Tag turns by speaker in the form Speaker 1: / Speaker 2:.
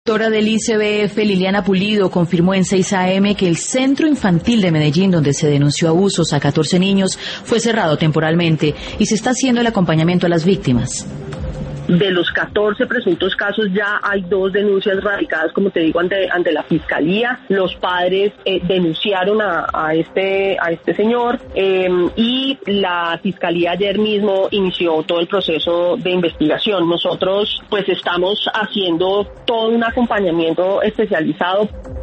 Speaker 1: Directora del ICBF, Liliana Pulido, confirmó en 6 AM que el Centro Infantil de Medellín, donde se denunció abusos a 14 niños, fue cerrado temporalmente y se está haciendo el acompañamiento a las víctimas.
Speaker 2: De los 14 presuntos casos ya hay 2 denuncias radicadas, como te digo, ante la Fiscalía. Los padres denunciaron a este señor y la Fiscalía ayer mismo inició todo el proceso de investigación. Nosotros pues estamos haciendo todo un acompañamiento especializado.